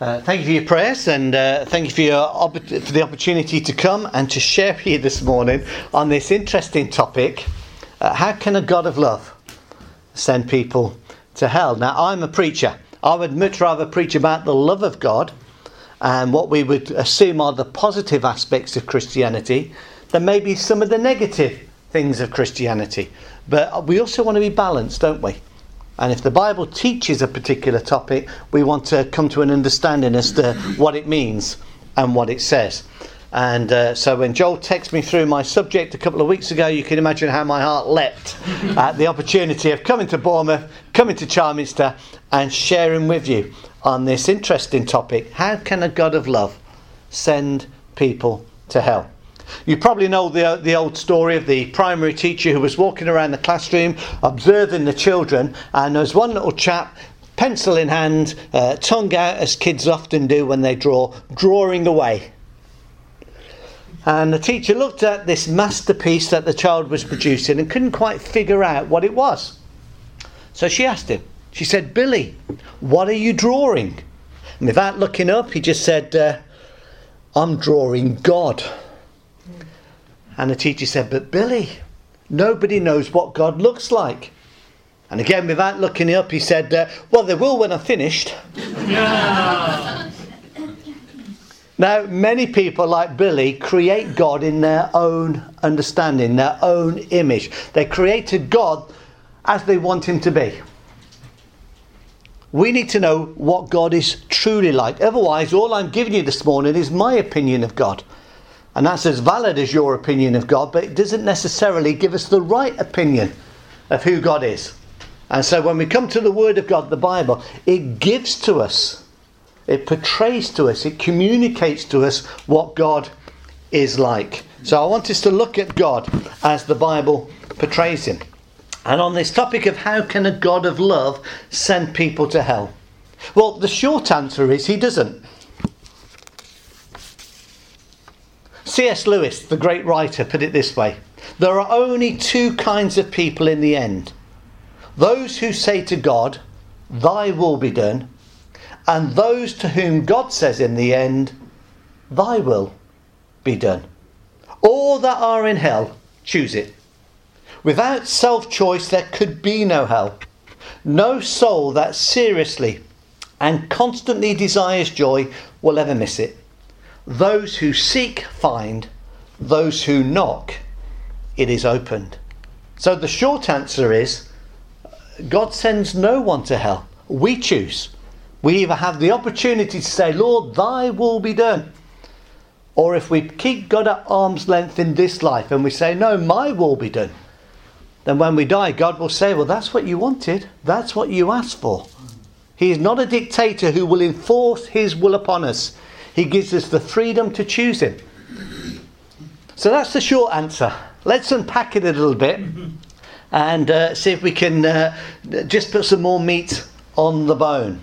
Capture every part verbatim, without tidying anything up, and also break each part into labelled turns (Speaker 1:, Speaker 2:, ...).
Speaker 1: Uh, thank you for your prayers, and uh, thank you for, your opp- for the opportunity to come and to share with you this morning on this interesting topic. Uh, how can a God of love send people to hell? Now, I'm a preacher. I would much rather preach about the love of God and what we would assume are the positive aspects of Christianity than maybe some of the negative things of Christianity. But we also want to be balanced, don't we? And if the Bible teaches a particular topic, we want to come to an understanding as to what it means and what it says. And uh, so when Joel texted me through my subject a couple of weeks ago, you can imagine how my heart leapt at the opportunity of coming to Bournemouth, coming to Charminster and sharing with you on this interesting topic. How can a God of love send people to hell? You probably know the the old story of the primary teacher who was walking around the classroom observing the children, and there was one little chap, pencil in hand, uh, tongue out as kids often do when they draw, drawing away. And the teacher looked at this masterpiece that the child was producing and couldn't quite figure out what it was. So she asked him, she said, "Billy, what are you drawing?" And without looking up, he just said, uh, "I'm drawing God." And the teacher said, "But Billy, nobody knows what God looks like." And again, without looking up, he said, uh, "Well, they will when I'm finished." Yeah. Now, many people like Billy create God in their own understanding, their own image. They created God as they want him to be. We need to know what God is truly like. Otherwise, all I'm giving you this morning is my opinion of God. And that's as valid as your opinion of God, but it doesn't necessarily give us the right opinion of who God is. And so when we come to the Word of God, the Bible, it gives to us, it portrays to us, it communicates to us what God is like. So I want us to look at God as the Bible portrays him. And on this topic of how can a God of love send people to hell? Well, the short answer is he doesn't. C S Lewis, the great writer, put it this way: there are only two kinds of people in the end. Those who say to God, "Thy will be done," and those to whom God says in the end, "Thy will be done." All that are in hell, choose it. Without self-choice, there could be no hell. No soul that seriously and constantly desires joy will ever miss it. Those who seek find, those who knock, it is opened. So the short answer is, God sends no one to hell. We choose. We either have the opportunity to say, "Lord, thy will be done." Or if we keep God at arm's length in this life and we say, "No, my will be done," then when we die, God will say, "Well, that's what you wanted. That's what you asked for." He is not a dictator who will enforce his will upon us. He gives us the freedom to choose him. So that's the short answer. Let's unpack it a little bit and uh, see if we can uh, just put some more meat on the bone.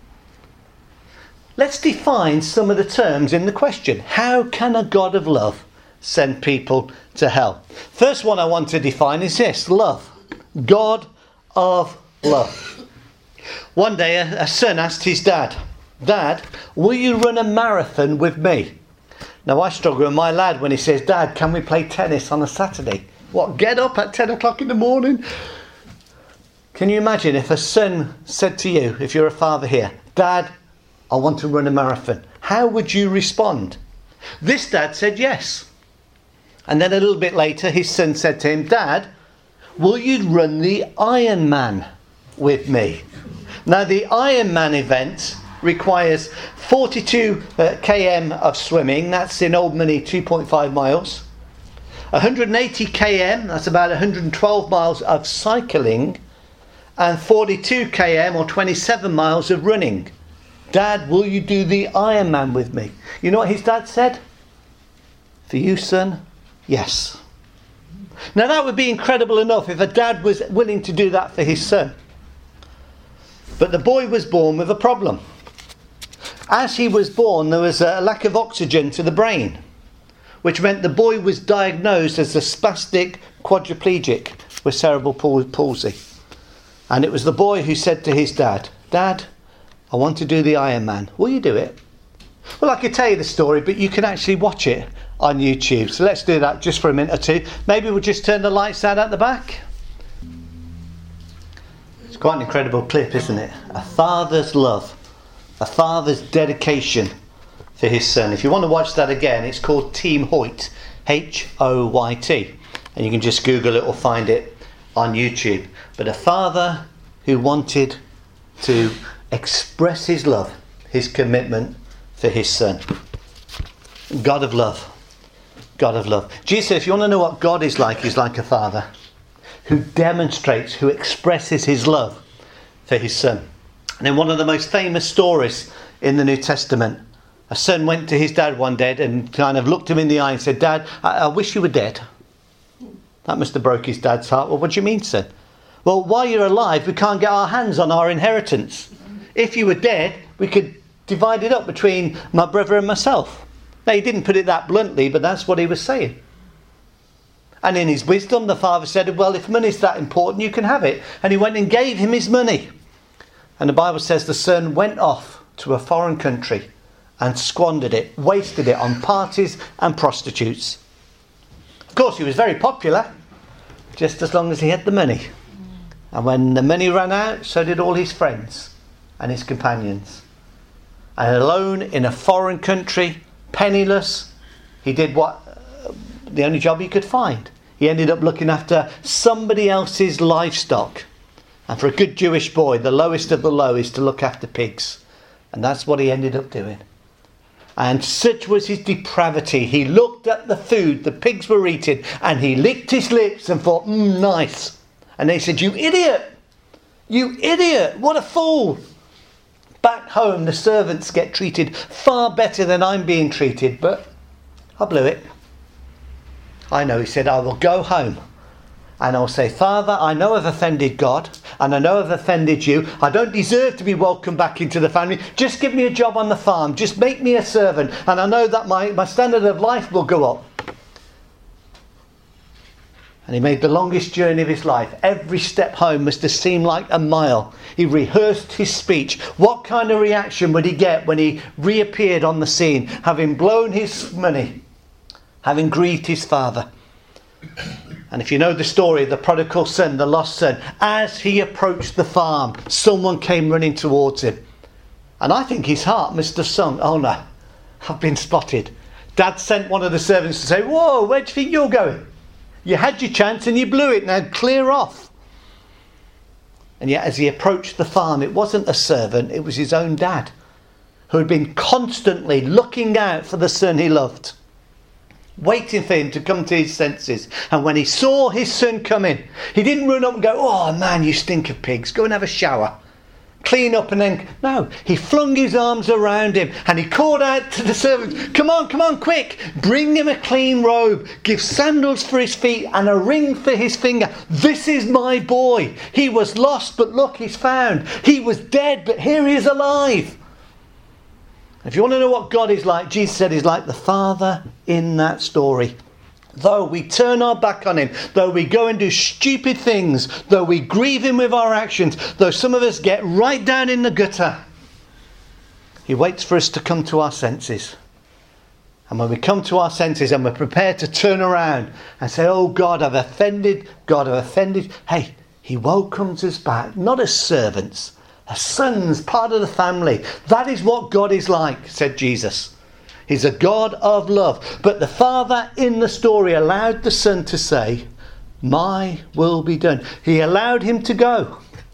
Speaker 1: Let's define some of the terms in the question. How can a God of love send people to hell? First one I want to define is this: love. God of love. One day a, a son asked his dad, "Dad, will you run a marathon with me?" Now I struggle with my lad when he says, "Dad, can we play tennis on a Saturday?" What, get up at ten o'clock in the morning? Can you imagine if a son said to you, if you're a father here, "Dad, I want to run a marathon." How would you respond? This dad said yes. And then a little bit later his son said to him, "Dad, will you run the Ironman with me?" Now the Ironman event requires forty-two uh, kilometres of swimming, that's in old money two point five miles. one hundred eighty kilometres, that's about one hundred twelve miles of cycling, and forty-two kilometres or twenty-seven miles of running. "Dad, will you do the Ironman with me?" You know what his dad said? "For you, son, yes." Now that would be incredible enough if a dad was willing to do that for his son. But the boy was born with a problem. As he was born, there was a lack of oxygen to the brain, which meant the boy was diagnosed as a spastic quadriplegic with cerebral palsy. And it was the boy who said to his dad, "Dad, I want to do the Iron Man. Will you do it? Well, I could tell you the story, but you can actually watch it on YouTube. So let's do that just for a minute or two. Maybe we'll just turn the lights out at the back. It's quite an incredible clip, isn't it? A father's love. A father's dedication for his son. If you want to watch that again, it's called Team Hoyt. H O Y T. And you can just Google it or find it on YouTube. But a father who wanted to express his love, his commitment for his son. God of love. God of love. Jesus said, if you want to know what God is like, he's like a father who demonstrates, who expresses his love for his son. And in one of the most famous stories in the New Testament, a son went to his dad one day and kind of looked him in the eye and said, Dad, I, I wish you were dead. That must have broke his dad's heart. Well, what do you mean, son? Well, while you're alive, we can't get our hands on our inheritance. If you were dead, we could divide it up between my brother and myself. Now, he didn't put it that bluntly, but that's what he was saying. And in his wisdom, the father said, well, if money's that important, you can have it. And he went and gave him his money. And the Bible says the son went off to a foreign country and squandered it, wasted it on parties and prostitutes. Of course, he was very popular, just as long as he had the money. And when the money ran out, so did all his friends and his companions. And alone in a foreign country, penniless, he did what uh, the only job he could find. He ended up looking after somebody else's livestock. And for a good Jewish boy, the lowest of the low is to look after pigs. And that's what he ended up doing. And such was his depravity. He looked at the food the pigs were eating and he licked his lips and thought, mmm, nice. And they said, you idiot! You idiot! What a fool! Back home, the servants get treated far better than I'm being treated, but I blew it. I know, he said, I will go home and I'll say, Father, I know I've offended God and I know I've offended you. I don't deserve to be welcomed back into the family. Just give me a job on the farm. Just make me a servant and I know that my, my standard of life will go up. And he made the longest journey of his life. Every step home must have seemed like a mile. He rehearsed his speech. What kind of reaction would he get when he reappeared on the scene, having blown his money, having grieved his father? And if you know the story, the prodigal son, the lost son, as he approached the farm, someone came running towards him. And I think his heart must have sung, oh no, I've been spotted. Dad sent one of the servants to say, whoa, where do you think you're going? You had your chance and you blew it, now clear off. And yet as he approached the farm, it wasn't a servant, it was his own dad, who had been constantly looking out for the son he loved, waiting for him to come to his senses. And when he saw his son coming, he didn't run up and go, oh man, you stink of pigs, go and have a shower, clean up. And then, no, he flung his arms around him and he called out to the servants, come on, come on, quick, bring him a clean robe, give sandals for his feet and a ring for his finger. This is my boy. He was lost, but look, he's found. He was dead, but here he is alive. If you want to know what God is like, Jesus said he's like the father in that story. Though we turn our back on him, though we go and do stupid things, though we grieve him with our actions, though some of us get right down in the gutter, he waits for us to come to our senses. And when we come to our senses and we're prepared to turn around and say, oh God, I've offended, God, I've offended. Hey, he welcomes us back, not as servants, as sons, part of the family. That is what God is like, said Jesus. He's a God of love. But the father in the story allowed the son to say, my will be done. He allowed him to go.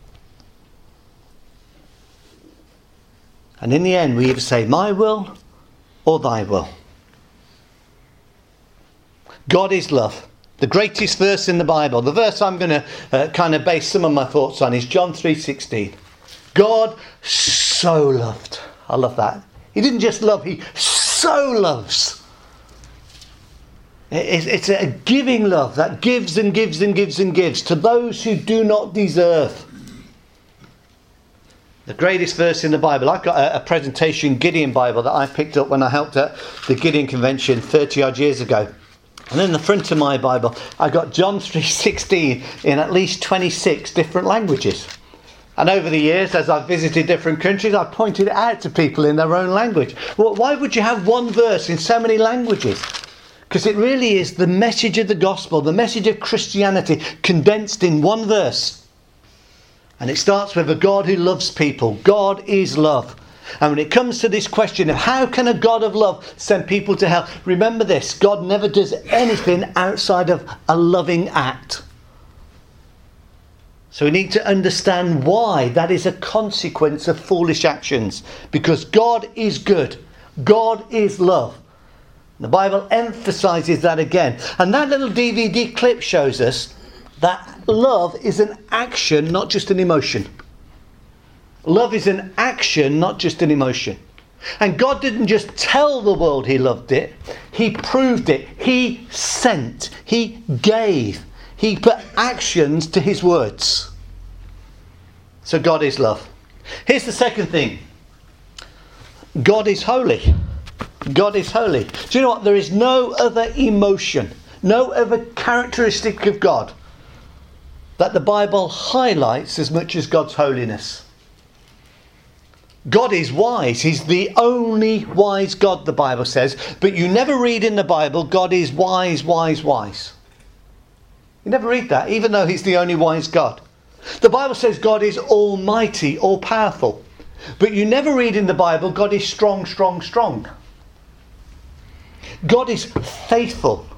Speaker 1: And in the end, we either say, my will or thy will. God is love. The greatest verse in the Bible, the verse I'm going to uh, kind of base some of my thoughts on, is John three sixteen. God so loved. I love that. He didn't just love, he so loves. It's a giving love that gives and gives and gives and gives to those who do not deserve. The greatest verse in the Bible. I've got a, a presentation Gideon Bible that I picked up when I helped at the Gideon Convention thirty odd years ago. And in the front of my Bible, I got John three sixteen in at least twenty-six different languages. And over the years, as I've visited different countries, I've pointed it out to people in their own language. Well, why would you have one verse in so many languages? Because it really is the message of the gospel, the message of Christianity condensed in one verse. And it starts with a God who loves people. God is love. And when it comes to this question of how can a God of love send people to hell, remember this: God never does anything outside of a loving act. So we need to understand why that is a consequence of foolish actions. Because God is good. God is love. The Bible emphasises that again. And that little D V D clip shows us that love is an action, not just an emotion. Love is an action, not just an emotion. And God didn't just tell the world he loved it. He proved it. He sent. He gave. He put actions to his words. So God is love. Here's the second thing. God is holy. God is holy. Do you know what? There is no other emotion, no other characteristic of God that the Bible highlights as much as God's holiness. God is wise. He's the only wise God, the Bible says. But you never read in the Bible, God is wise, wise, wise. You never read that, even though he's the only wise God. The Bible says God is almighty, all-powerful. But you never read in the Bible, God is strong, strong, strong. God is faithful.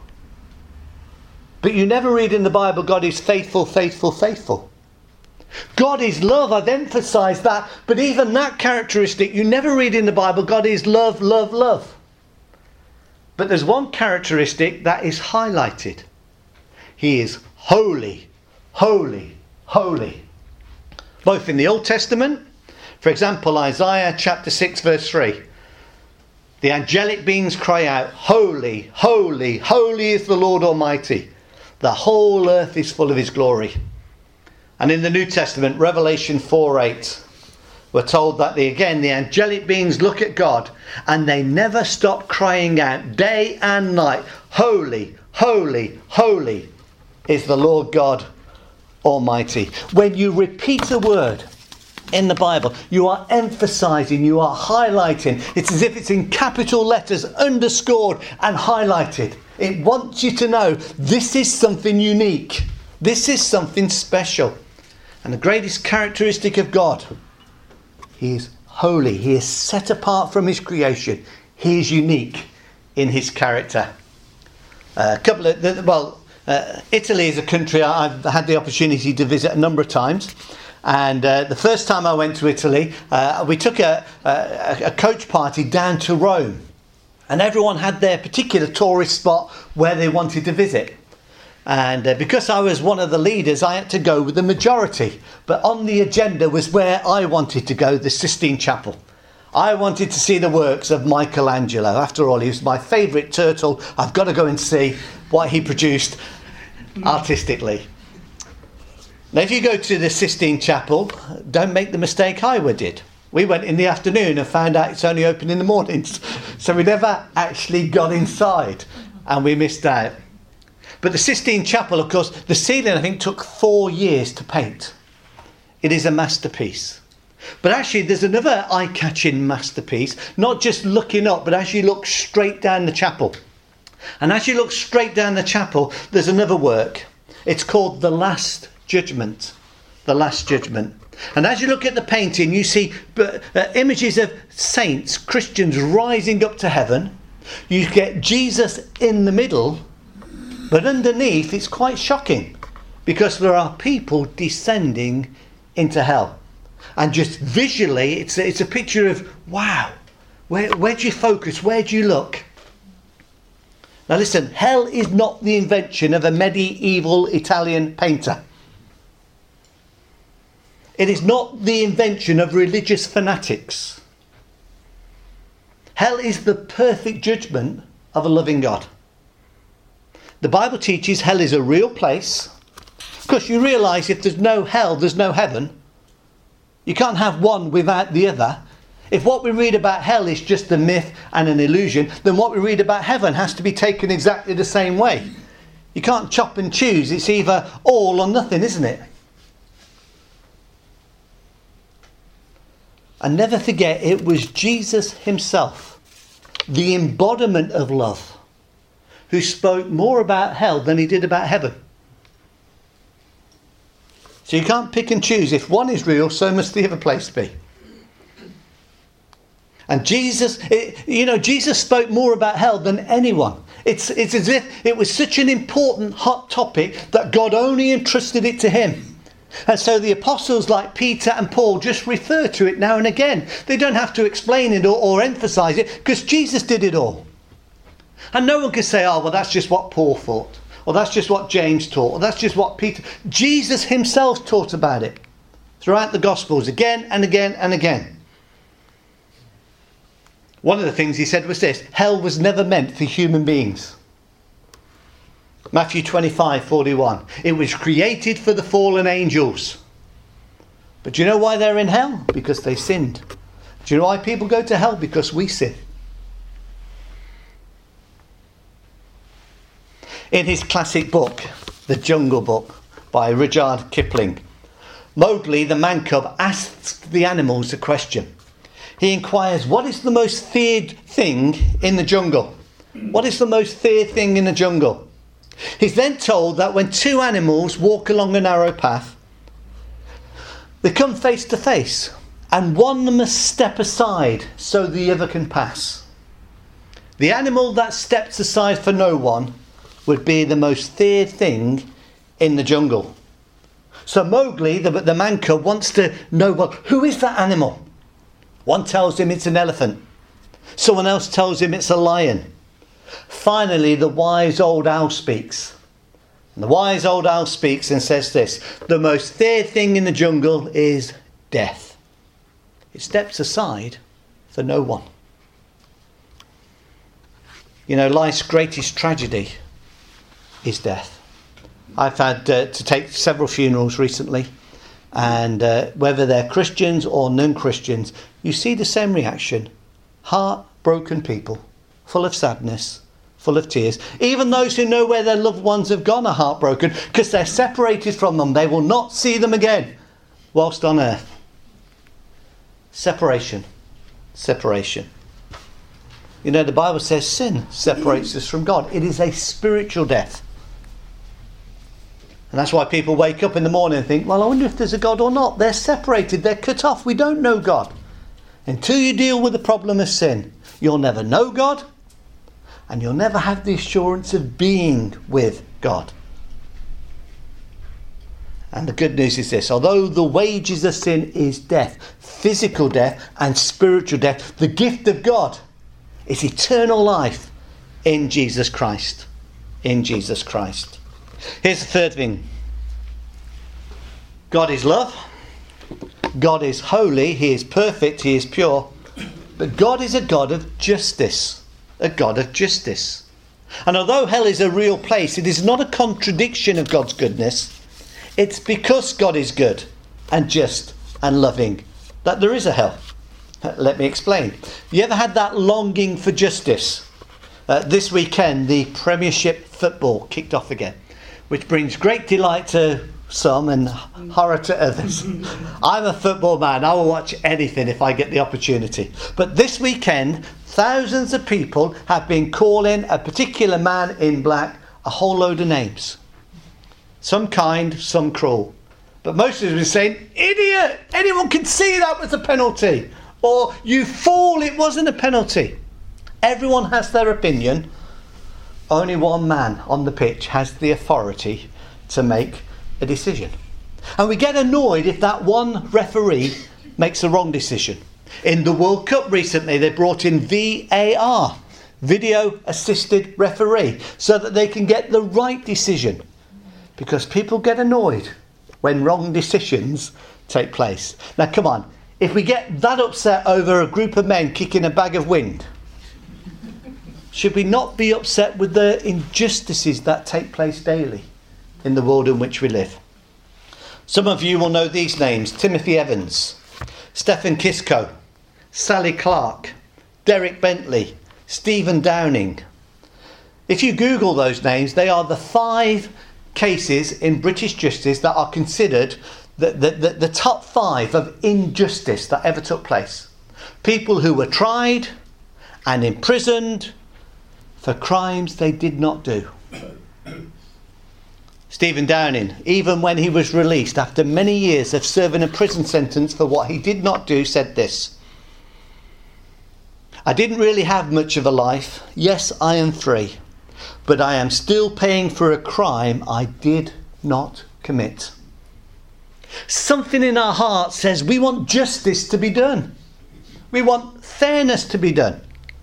Speaker 1: But you never read in the Bible, God is faithful, faithful, faithful. God is love. I've emphasised that. But even that characteristic, you never read in the Bible, God is love, love, love. But there's one characteristic that is highlighted. He is holy, holy, holy. Both in the Old Testament, for example, Isaiah chapter six verse three. The angelic beings cry out, holy, holy, holy is the Lord Almighty. The whole earth is full of his glory. And in the New Testament, Revelation four eight, we're told that the, again, the angelic beings look at God and they never stop crying out day and night, holy, holy, holy is the Lord God Almighty. When you repeat a word in the Bible, you are emphasising, you are highlighting. It's as if it's in capital letters, underscored and highlighted. It wants you to know this is something unique. This is something special. And the greatest characteristic of God, he is holy. He is set apart from his creation. He is unique in his character. Uh, a couple of, well, uh, Italy is a country I've had the opportunity to visit a number of times. And uh, the first time I went to Italy, uh, we took a, a, a coach party down to Rome. And everyone had their particular tourist spot where they wanted to visit. And uh, because I was one of the leaders, I had to go with the majority. But on the agenda was where I wanted to go, the Sistine Chapel. I wanted to see the works of Michelangelo. After all, he was my favourite turtle. I've got to go and see what he produced artistically. Now, if you go to the Sistine Chapel, don't make the mistake I did. We went in the afternoon and found out it's only open in the mornings. So we never actually got inside and we missed out. But the Sistine Chapel, of course, the ceiling, I think, took four years to paint. It is a masterpiece. But actually, there's another eye-catching masterpiece, not just looking up, but as you look straight down the chapel. And as you look straight down the chapel, there's another work. It's called The Last Judgment. The Last Judgment. And as you look at the painting, you see uh, images of saints, Christians rising up to heaven. You get Jesus in the middle. But underneath, it's quite shocking because there are people descending into hell. And just visually, it's a, it's a picture of, wow, where, where do you focus? Where do you look? Now listen, hell is not the invention of a medieval Italian painter. It is not the invention of religious fanatics. Hell is the perfect judgment of a loving God. The Bible teaches hell is a real place. Of course, you realise if there's no hell, there's no heaven. You can't have one without the other. If what we read about hell is just a myth and an illusion, then what we read about heaven has to be taken exactly the same way. You can't chop and choose. It's either all or nothing, isn't it? And never forget, it was Jesus himself, the embodiment of love, who spoke more about hell than he did about heaven. So you can't pick and choose. If one is real, so must the other place be. And Jesus, it, you know, Jesus spoke more about hell than anyone. It's, it's as if it was such an important hot topic that God only entrusted it to him. And so the apostles like Peter and Paul just refer to it now and again. They don't have to explain it or, or emphasize it, because Jesus did it all. And no one can say, oh, well, that's just what Paul thought. Or that's just what James taught. Or that's just what Peter... Jesus himself taught about it throughout the Gospels again and again and again. One of the things he said was this: hell was never meant for human beings. Matthew twenty-five forty-one. It was created for the fallen angels. But do you know why they're in hell? Because they sinned. Do you know why people go to hell? Because we sin. In his classic book, The Jungle Book, by Rudyard Kipling, Mowgli, the man cub, asks the animals a question. He inquires, what is the most feared thing in the jungle? What is the most feared thing in the jungle? He's then told that when two animals walk along a narrow path, they come face to face, and one must step aside so the other can pass. The animal that steps aside for no one would be the most feared thing in the jungle. So Mowgli, the, the man cub, wants to know, well, who is that animal? One tells him it's an elephant. Someone else tells him it's a lion. Finally, the wise old owl speaks. And the wise old owl speaks and says this: the most feared thing in the jungle is death. It steps aside for no one. You know, life's greatest tragedy is death. I've had uh, to take several funerals recently, and uh, whether they're Christians or non-Christians, you see the same reaction. Heartbroken people, full of sadness, full of tears. Even those who know where their loved ones have gone are heartbroken because they're separated from them. They will not see them again whilst on earth. Separation. Separation. You know, the Bible says sin separates us from God. It is a spiritual death. And that's why people wake up in the morning and think, well, I wonder if there's a God or not. They're separated. They're cut off. We don't know God. Until you deal with the problem of sin, you'll never know God, and you'll never have the assurance of being with God. And the good news is this: although the wages of sin is death, physical death and spiritual death, the gift of God is eternal life in Jesus Christ. In Jesus Christ. Here's the third thing. God is love. God is holy. He is perfect. He is pure. But God is a God of justice. A God of justice. And although hell is a real place, it is not a contradiction of God's goodness. It's because God is good and just and loving that there is a hell. Let me explain. You ever had that longing for justice? Uh, this weekend, the Premiership football kicked off again, which brings great delight to some and horror to others. I'm a football man. I will watch anything if I get the opportunity. But this weekend, thousands of people have been calling a particular man in black a whole load of names. Some kind, some cruel. But most of them have been saying, idiot! Anyone can see that was a penalty. Or, you fool, it wasn't a penalty. Everyone has their opinion. Only one man on the pitch has the authority to make a decision. And we get annoyed if that one referee makes a wrong decision. In the World Cup recently, they brought in V A R, video assisted referee, so that they can get the right decision. Because people get annoyed when wrong decisions take place. Now come on, if we get that upset over a group of men kicking a bag of wind, should we not be upset with the injustices that take place daily in the world in which we live? Some of you will know these names: Timothy Evans, Stephen Kisco, Sally Clark, Derek Bentley, Stephen Downing. If you Google those names, they are the five cases in British justice that are considered the, the, the, the top five of injustice that ever took place. People who were tried and imprisoned for crimes they did not do. Stephen Downing, even when he was released after many years of serving a prison sentence for what he did not do, said this: "I didn't really have much of a life. Yes, I am free, but I am still paying for a crime I did not commit." Something in our heart says we want justice to be done. We want fairness to be done.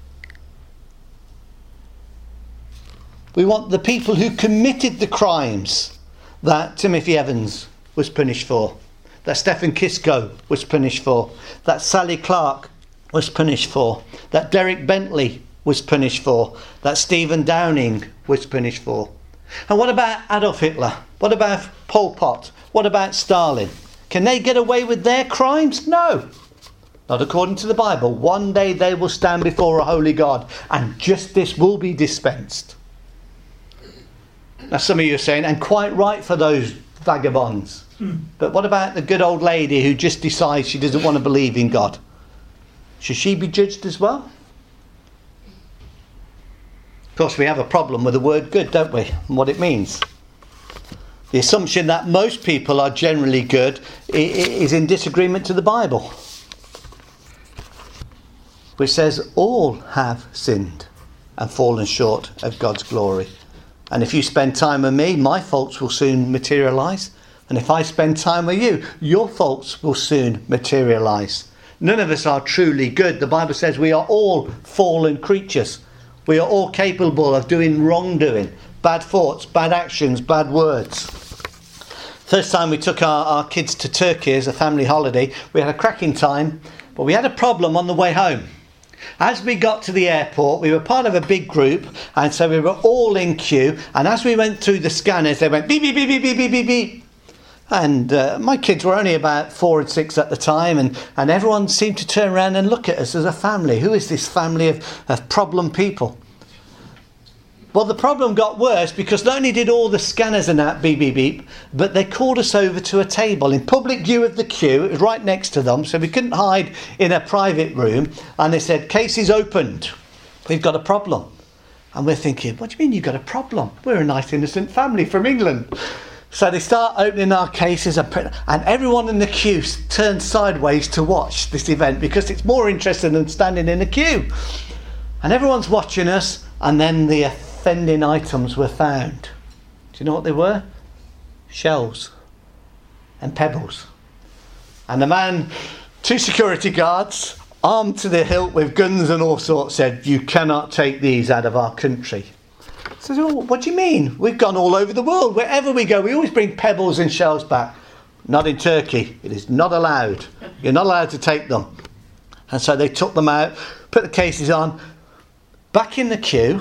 Speaker 1: We want the people who committed the crimes that Timothy Evans was punished for, that Stephen Kisco was punished for, that Sally Clark was punished for, that Derek Bentley was punished for, that Stephen Downing was punished for. And what about Adolf Hitler? What about Pol Pot? What about Stalin? Can they get away with their crimes? No. Not according to the Bible. One day they will stand before a holy God and justice will be dispensed. Now some of you are saying, and quite right for those vagabonds. Mm. But what about the good old lady who just decides she doesn't want to believe in God? Should she be judged as well? Of course, we have a problem with the word good, don't we? And what it means. The assumption that most people are generally good is in disagreement to the Bible, which says all have sinned and fallen short of God's glory. And if you spend time with me, my faults will soon materialise. And if I spend time with you, your faults will soon materialise. None of us are truly good. The Bible says we are all fallen creatures. We are all capable of doing wrongdoing, bad thoughts, bad actions, bad words. First time we took our, our kids to Turkey as a family holiday, we had a cracking time, but we had a problem on the way home. As we got to the airport, we were part of a big group, and so we were all in queue, and as we went through the scanners, they went beep, beep, beep, beep, beep, beep, beep, beep. And uh, my kids were only about four and six at the time, and, and everyone seemed to turn around and look at us as a family. Who is this family of, of problem people? Well, the problem got worse because not only did all the scanners and that beep, beep, beep, but they called us over to a table in public view of the queue. It was right next to them, so we couldn't hide in a private room. And they said, "Case is opened. We've got a problem." And we're thinking, what do you mean you've got a problem? We're a nice innocent family from England. So they start opening our cases, and everyone in the queue turns sideways to watch this event because it's more interesting than standing in a queue. And everyone's watching us, and then the offending items were found. Do you know what they were? Shells and pebbles. And the man, two security guards, armed to the hilt with guns and all sorts, said, "You cannot take these out of our country." So, oh, what do you mean? We've gone all over the world. Wherever we go, we always bring pebbles and shells back. Not in Turkey. It is not allowed. You're not allowed to take them. And so they took them out, put the cases on, back in the queue,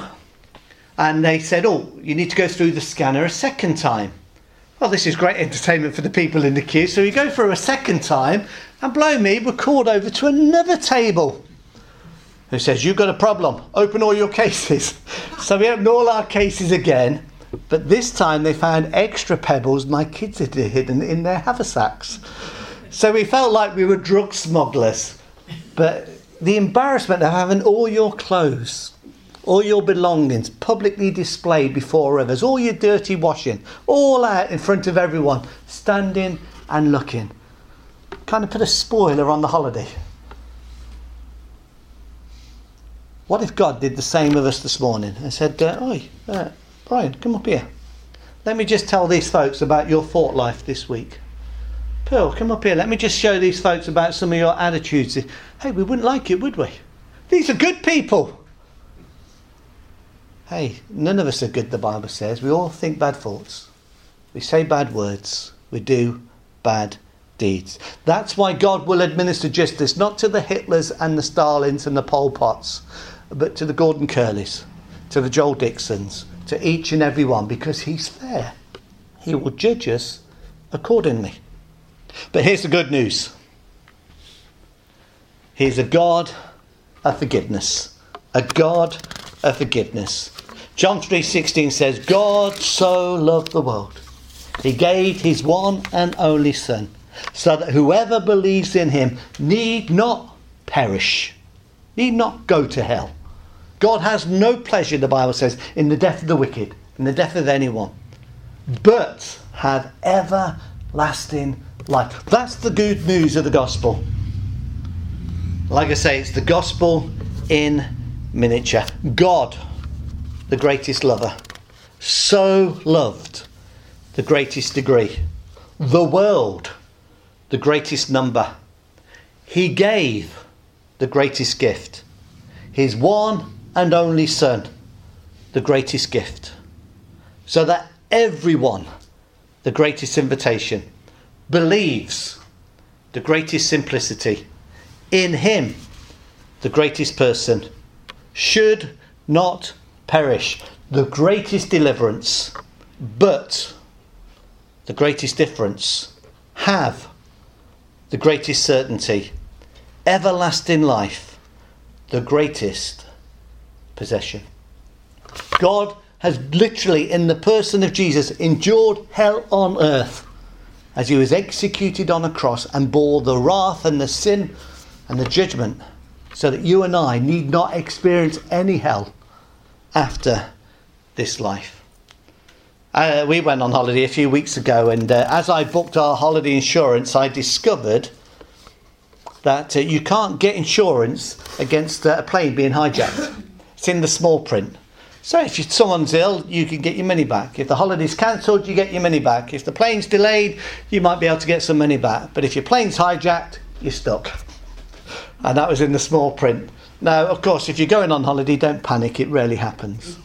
Speaker 1: and they said, "Oh, you need to go through the scanner a second time." Well, this is great entertainment for the people in the queue. So we go through a second time, and blow me, we're called over to another table. Who says, "You've got a problem. Open all your cases." So we opened all our cases again, but this time they found extra pebbles my kids had hidden in their haversacks. So we felt like we were drug smugglers. But the embarrassment of having all your clothes, all your belongings publicly displayed before others, all your dirty washing, all out in front of everyone, standing and looking, kind of put a spoiler on the holiday. What if God did the same with us this morning and said, uh, Oi, uh, Brian, come up here. Let me just tell these folks about your thought life this week. Pearl, come up here. Let me just show these folks about some of your attitudes. Hey, we wouldn't like it, would we? These are good people. Hey, none of us are good, the Bible says. We all think bad thoughts. We say bad words. We do bad deeds. That's why God will administer justice, not to the Hitlers and the Stalins and the Pol Pots, but to the Gordon Curleys, to the Joel Dixons, to each and every one, because he's fair. He will judge us accordingly. But here's the good news. He's a God of forgiveness. A God of forgiveness. John three sixteen says, God so loved the world. He gave his one and only Son, so that whoever believes in him need not perish, need not go to hell. God has no pleasure, the Bible says, in the death of the wicked, in the death of anyone, but have everlasting life. That's the good news of the gospel. Like I say, it's the gospel in miniature. God, the greatest lover, so loved the greatest degree. The world, the greatest number. He gave the greatest gift. His one and only Son, the greatest gift. So that everyone, the greatest invitation, believes the greatest simplicity in him, the greatest person, should not perish, the greatest deliverance, but the greatest difference, have the greatest certainty, everlasting life, the greatest possession. God has literally, in the person of Jesus, endured hell on earth as he was executed on a cross and bore the wrath and the sin and the judgment, so that you and I need not experience any hell after this life. Uh, we went on holiday a few weeks ago, and uh, as I booked our holiday insurance, I discovered that uh, you can't get insurance against uh, a plane being hijacked. It's in the small print. So if you, someone's ill, you can get your money back. If the holiday's cancelled, you get your money back. If the plane's delayed, you might be able to get some money back. But if your plane's hijacked, you're stuck. And that was in the small print. Now, of course, if you're going on holiday, don't panic. It rarely happens.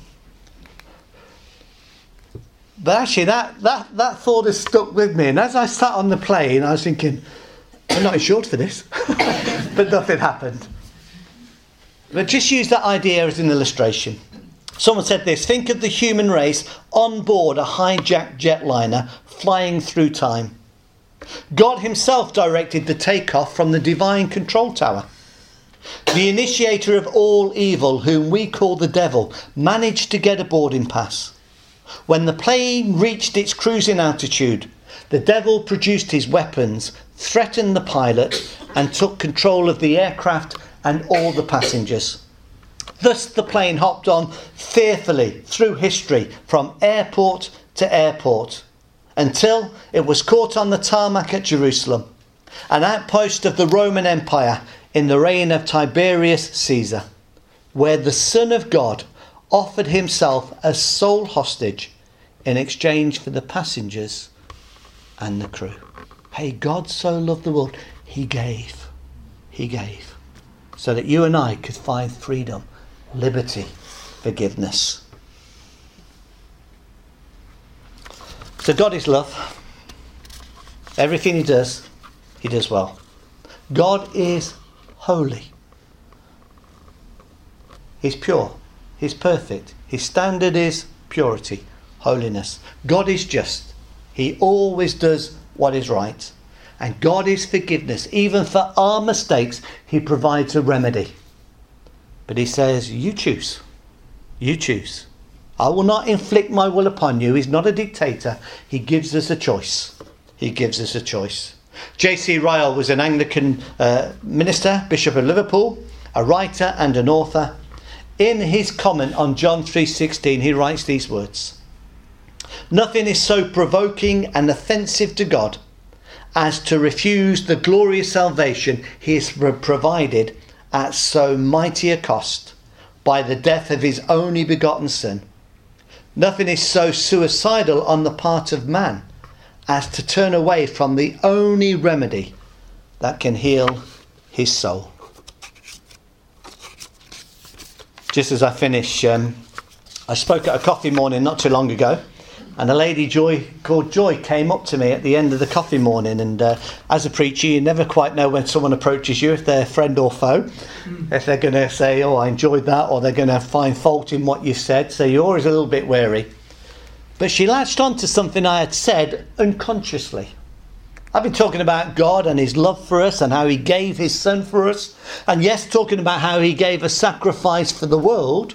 Speaker 1: But actually, that, that, that thought has stuck with me. And as I sat on the plane, I was thinking, I'm not insured for this. But nothing happened. But just use that idea as an illustration. Someone said this: think of the human race on board a hijacked jetliner flying through time. God himself directed the takeoff from the divine control tower. The initiator of all evil, whom we call the devil, managed to get a boarding pass. When the plane reached its cruising altitude, the devil produced his weapons, threatened the pilot, and took control of the aircraft and all the passengers. Thus the plane hopped on fearfully through history from airport to airport until it was caught on the tarmac at Jerusalem, an outpost of the Roman Empire in the reign of Tiberius Caesar, where the Son of God offered himself as sole hostage in exchange for the passengers and the crew. Hey, God so loved the world, he gave, he gave, so that you and I could find freedom, liberty, forgiveness. So God is love. Everything he does, he does well. God is holy. He's pure. He's perfect. His standard is purity, holiness. God is just. He always does what is right. And God is forgiveness. Even for our mistakes, he provides a remedy. But he says, you choose. You choose. I will not inflict my will upon you. He's not a dictator. He gives us a choice. He gives us a choice. J C Ryle was an Anglican uh, minister, Bishop of Liverpool, a writer and an author. In his comment on John three sixteen, he writes these words: nothing is so provoking and offensive to God as to refuse the glorious salvation he has provided at so mighty a cost by the death of his only begotten Son. Nothing is so suicidal on the part of man as to turn away from the only remedy that can heal his soul. Just as I finish, um, I spoke at a coffee morning not too long ago, and a lady Joy called Joy came up to me at the end of the coffee morning, and uh, as a preacher you never quite know when someone approaches you, if they're friend or foe, mm. if they're going to say, oh, I enjoyed that, or they're going to find fault in what you said, so you're always a little bit wary. But she latched on to something I had said unconsciously. I've been talking about God and his love for us and how he gave his Son for us, and yes, talking about how he gave a sacrifice for the world.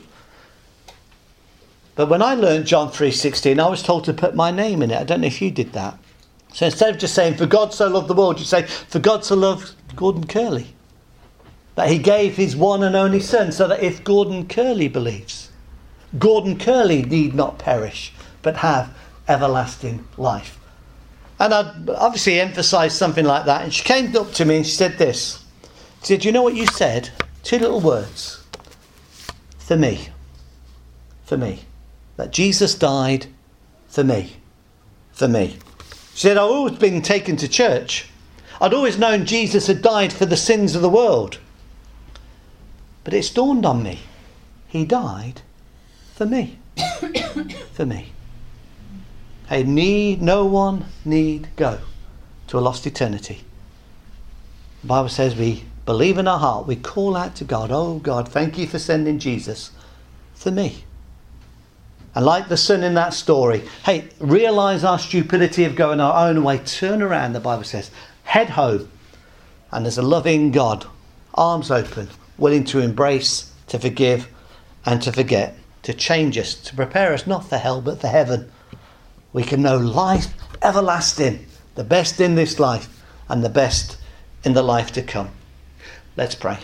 Speaker 1: But when I learned John three sixteen, I was told to put my name in it. I don't know if you did that. So instead of just saying, for God so loved the world, you say, for God so loved Gordon Curley. That he gave his one and only son, so that if Gordon Curley believes, Gordon Curley need not perish, but have everlasting life. And I'd obviously emphasised something like that. And she came up to me and she said this. She said, you know what you said? Two little words. For me. For me. That Jesus died for me. For me. She said, I've always been taken to church. I'd always known Jesus had died for the sins of the world. But it's dawned on me. He died for me. For me. Hey, need, no one need go to a lost eternity. The Bible says we believe in our heart. We call out to God. Oh God, thank you for sending Jesus for me. And like the son in that story, hey, realise our stupidity of going our own way. Turn around, the Bible says. Head home. And there's a loving God, arms open, willing to embrace, to forgive, and to forget. To change us, to prepare us not for hell, but for heaven. We can know life everlasting. The best in this life, and the best in the life to come. Let's pray.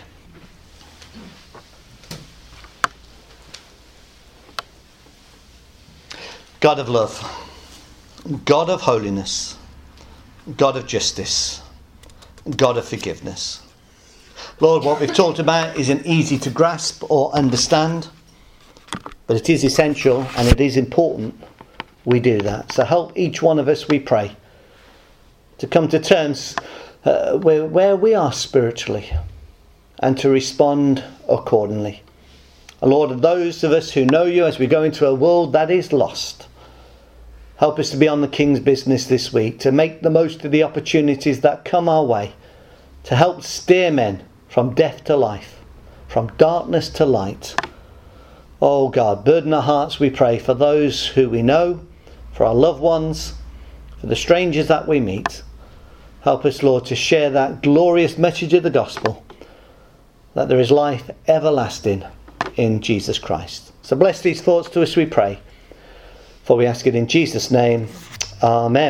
Speaker 1: God of love, God of holiness, God of justice, God of forgiveness. Lord, what we've talked about isn't easy to grasp or understand, but it is essential and it is important we do that. So help each one of us, we pray, to come to terms uh, where, where we are spiritually and to respond accordingly. And Lord, those of us who know you as we go into a world that is lost, help us to be on the King's business this week, to make the most of the opportunities that come our way, to help steer men from death to life, from darkness to light. Oh God, burden our hearts, we pray, for those who we know, for our loved ones, for the strangers that we meet. Help us, Lord, to share that glorious message of the gospel, that there is life everlasting in Jesus Christ. So bless these thoughts to us, we pray. For we ask it in Jesus' name. Amen.